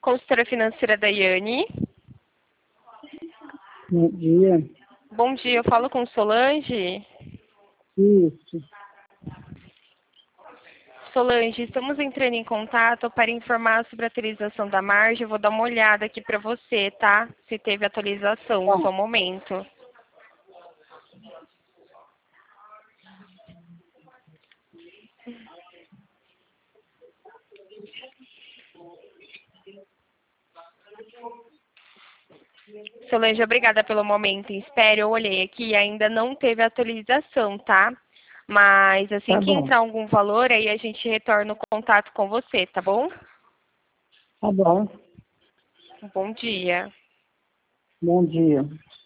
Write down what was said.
consultora financeira Daiane. Bom dia. Bom dia, eu falo com Solange. Isso. Solange, estamos entrando em contato para informar sobre a atualização da margem. Eu vou dar uma olhada aqui para você, tá? Se teve atualização, Tá. só um momento. Solange, obrigada pelo momento em espera. Eu olhei aqui e ainda não teve atualização, tá? Mas assim Tá que bom. entrar algum valor, aí a gente retorna o contato com você, tá bom? Tá bom. Bom dia. Bom dia.